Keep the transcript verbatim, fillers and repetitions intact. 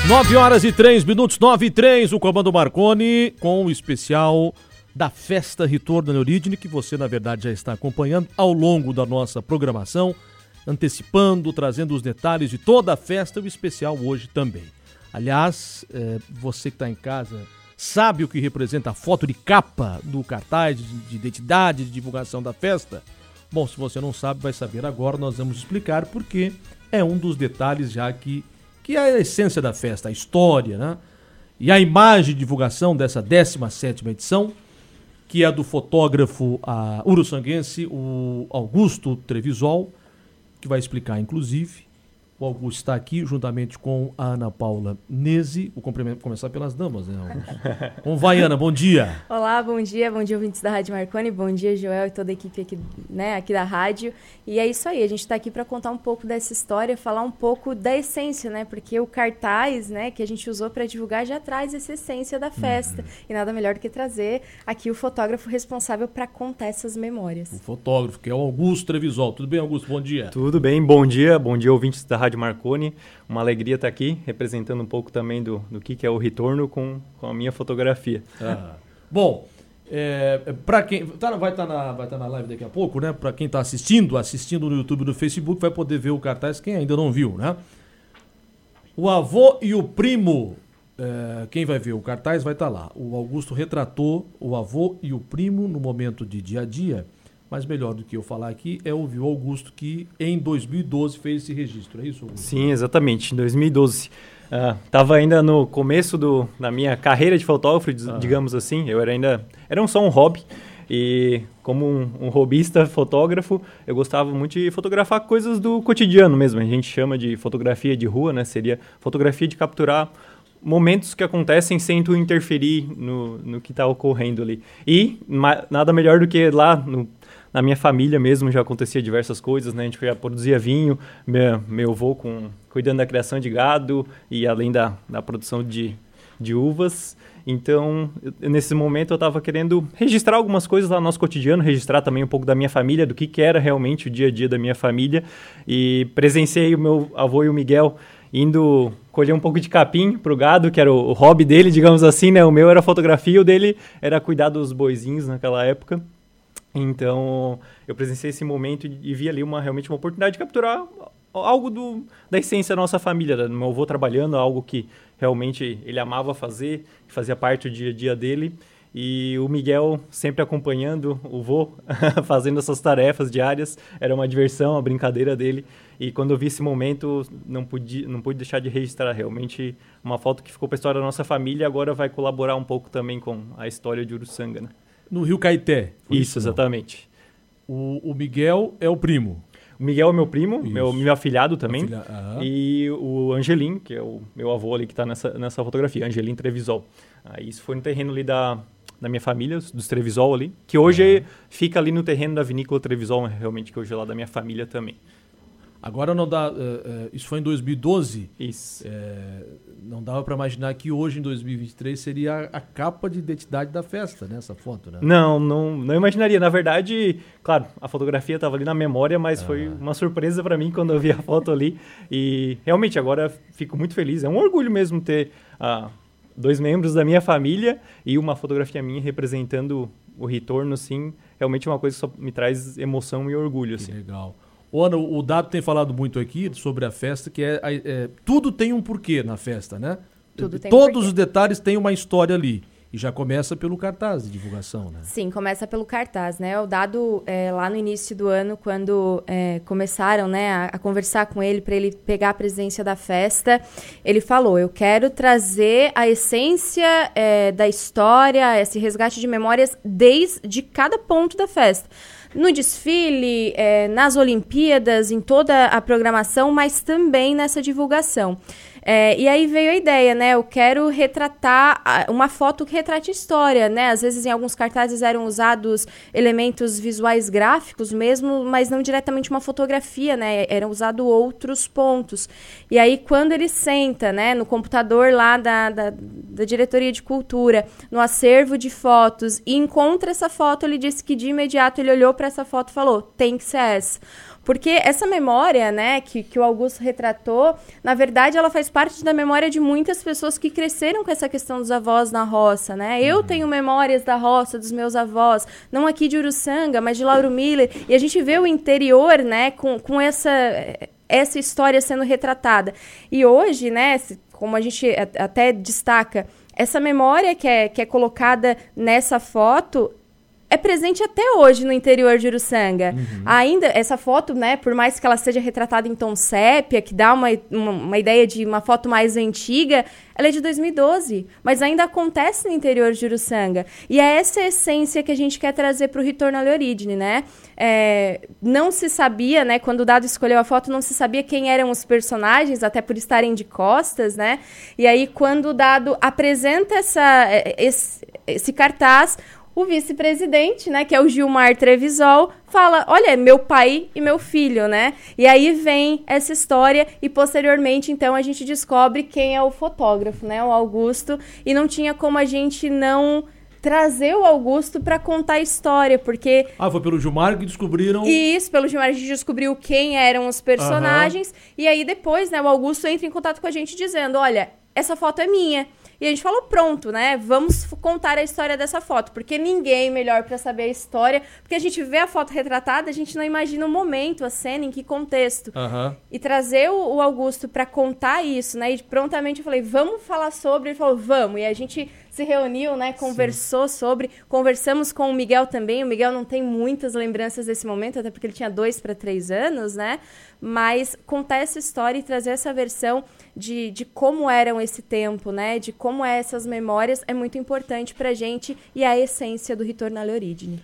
nove horas e três minutos, nove e três, o Comando Marconi com o especial da Festa Retorno da Eurídine, que você, na verdade, já está acompanhando ao longo da nossa programação, antecipando, trazendo os detalhes de toda a festa, o especial hoje também. Aliás, é, você que está em casa sabe o que representa a foto de capa do cartaz de, de identidade, de divulgação da festa? Bom, se você não sabe, vai saber agora, nós vamos explicar, porque é um dos detalhes já que, que é a essência da festa, a história, né? E a imagem de divulgação dessa décima sétima edição, que é do fotógrafo a, uruçanguense, o Augusto Trevisol, que vai explicar, inclusive. O Augusto está aqui, juntamente com a Ana Paula Nese. Vou começar pelas damas, né, Augusto? Como vai, Ana? Bom dia. Olá, bom dia. Bom dia, ouvintes da Rádio Marconi. Bom dia, Joel e toda a equipe aqui, né, aqui da rádio. E é isso aí, a gente está aqui para contar um pouco dessa história, falar um pouco da essência, né? Porque o cartaz, né, que a gente usou para divulgar já traz essa essência da festa. Uhum. E nada melhor do que trazer aqui o fotógrafo responsável para contar essas memórias. O fotógrafo, que é o Augusto Trevisol. Tudo bem, Augusto? Bom dia. Tudo bem, bom dia. Bom dia, ouvintes da Rádio Marconi. Uma alegria estar aqui, representando um pouco também do, do que, que é o retorno com, com a minha fotografia. Ah. Bom, é, para quem tá, vai estar tá na, vai tá na live daqui a pouco, né? Para quem está assistindo, assistindo no YouTube e no Facebook, vai poder ver o cartaz, quem ainda não viu, né? O avô e o primo, é, quem vai ver o cartaz vai estar tá lá. O Augusto retratou o avô e o primo no momento de dia a dia. Mas melhor do que eu falar aqui é ouvir o Augusto, que em dois mil e doze fez esse registro, é isso, Augusto? Sim, exatamente, em dois mil e doze. Estava uh, ainda no começo do, da minha carreira de fotógrafo, ah. digamos assim. Eu era ainda era só um hobby. E como um, um hobbyista fotógrafo, eu gostava muito de fotografar coisas do cotidiano mesmo. A gente chama de fotografia de rua, né? Seria fotografia de capturar momentos que acontecem sem tu interferir no, no que está ocorrendo ali. E ma- nada melhor do que lá no Na minha família mesmo já acontecia diversas coisas, né? A gente já produzia vinho, meu, meu avô com, cuidando da criação de gado e além da, da produção de, de uvas. Então, eu, nesse momento eu estava querendo registrar algumas coisas lá no nosso cotidiano, registrar também um pouco da minha família, do que, que era realmente o dia a dia da minha família. E presenciei o meu avô e o Miguel indo colher um pouco de capim para o gado, que era o, o hobby dele, digamos assim, né? O meu era fotografia, o dele era cuidar dos boizinhos naquela época. Então, eu presenciei esse momento e, e vi ali uma, realmente uma oportunidade de capturar algo do, da essência da nossa família, do meu avô trabalhando, algo que realmente ele amava fazer, que fazia parte do dia a dia dele. E o Miguel sempre acompanhando o vô, fazendo essas tarefas diárias. Era uma diversão, uma brincadeira dele. E quando eu vi esse momento, não pude, não pude deixar de registrar realmente uma foto que ficou para a história da nossa família e agora vai colaborar um pouco também com a história de Uruçanga, né? No Rio Caeté. Isso, isso, exatamente. O, o Miguel é o primo. O Miguel é meu primo, meu, meu afilhado também. Afilha... Ah. E o Angelim, que é o meu avô ali que está nessa, nessa fotografia, Angelim Trevisol. Ah, isso foi no terreno ali da, da minha família, dos Trevisol ali, que hoje ah. fica ali no terreno da vinícola Trevisol, realmente, que hoje é lá da minha família também. Agora não dá. Uh, uh, isso foi em dois mil e doze. Isso. É, não dava para imaginar que hoje, em dois mil e vinte e três, seria a, a capa de identidade da festa, né? Essa foto, né? Não, não, não imaginaria. Na verdade, claro, a fotografia estava ali na memória, mas ah. foi uma surpresa para mim quando eu vi a foto ali. E realmente agora fico muito feliz. É um orgulho mesmo ter uh, dois membros da minha família e uma fotografia minha representando o retorno, assim. Realmente é uma coisa que só me traz emoção e orgulho, assim. Que legal. O Ana, o Dado tem falado muito aqui sobre a festa, que é, é tudo tem um porquê na festa, né? Tudo tem Todos um os detalhes têm uma história ali. E já começa pelo cartaz de divulgação, né? Sim, começa pelo cartaz, né? O Dado, é, lá no início do ano, quando é, começaram, né, a, a conversar com ele para ele pegar a presidência da festa, ele falou, eu quero trazer a essência é, da história, esse resgate de memórias desde cada ponto da festa. No desfile, é, nas Olimpíadas, em toda a programação, mas também nessa divulgação. É, e aí veio a ideia, né? Eu quero retratar uma foto que retrate história, né? Às vezes em alguns cartazes eram usados elementos visuais gráficos mesmo, mas não diretamente uma fotografia, né? Eram usados outros pontos. E aí quando ele senta, né, no computador lá da, da, da Diretoria de Cultura, no acervo de fotos, e encontra essa foto, ele disse que de imediato ele olhou para essa foto e falou, tem que ser essa. Porque essa memória, né, que, que o Augusto retratou, na verdade, ela faz parte da memória de muitas pessoas que cresceram com essa questão dos avós na roça, né? Eu tenho memórias da roça, dos meus avós, não aqui de Uruçanga, mas de Lauro Miller, e a gente vê o interior, né, com, com essa, essa história sendo retratada. E hoje, né, como a gente até destaca, essa memória que é, que é colocada nessa foto é presente até hoje no interior de Uruçanga. Uhum. Ainda, essa foto, né, por mais que ela seja retratada em tom sépia, que dá uma, uma, uma ideia de uma foto mais antiga, ela é de dois mil e doze, mas ainda acontece no interior de Uruçanga. E é essa essência que a gente quer trazer para o Ritorno alle Origini, né? É, não se sabia, né, quando o Dado escolheu a foto, não se sabia quem eram os personagens, até por estarem de costas, né? E aí, quando o Dado apresenta essa, esse, esse cartaz, o vice-presidente, né, que é o Gilmar Trevisol, fala, olha, meu pai e meu filho, né? E aí vem essa história e, posteriormente, então, a gente descobre quem é o fotógrafo, né, o Augusto, e não tinha como a gente não trazer o Augusto para contar a história, porque... Ah, foi pelo Gilmar que descobriram... Isso, pelo Gilmar a gente descobriu quem eram os personagens, uhum. E aí depois, né, o Augusto entra em contato com a gente dizendo, olha, essa foto é minha. E a gente falou, pronto, né? Vamos contar a história dessa foto, porque ninguém melhor para saber a história, porque a gente vê a foto retratada, a gente não imagina o momento, a cena, em que contexto. Uhum. E trazer o, o Augusto para contar isso, né? E prontamente eu falei, vamos falar sobre. Ele falou, vamos. E a gente se reuniu, né? Conversou Sim. sobre. Conversamos com o Miguel também. O Miguel não tem muitas lembranças desse momento, até porque ele tinha dois para três anos, né? Mas contar essa história e trazer essa versão de, de como eram esse tempo, né? De como é essas memórias é muito importante pra gente e a essência do Ritorno alle Origini.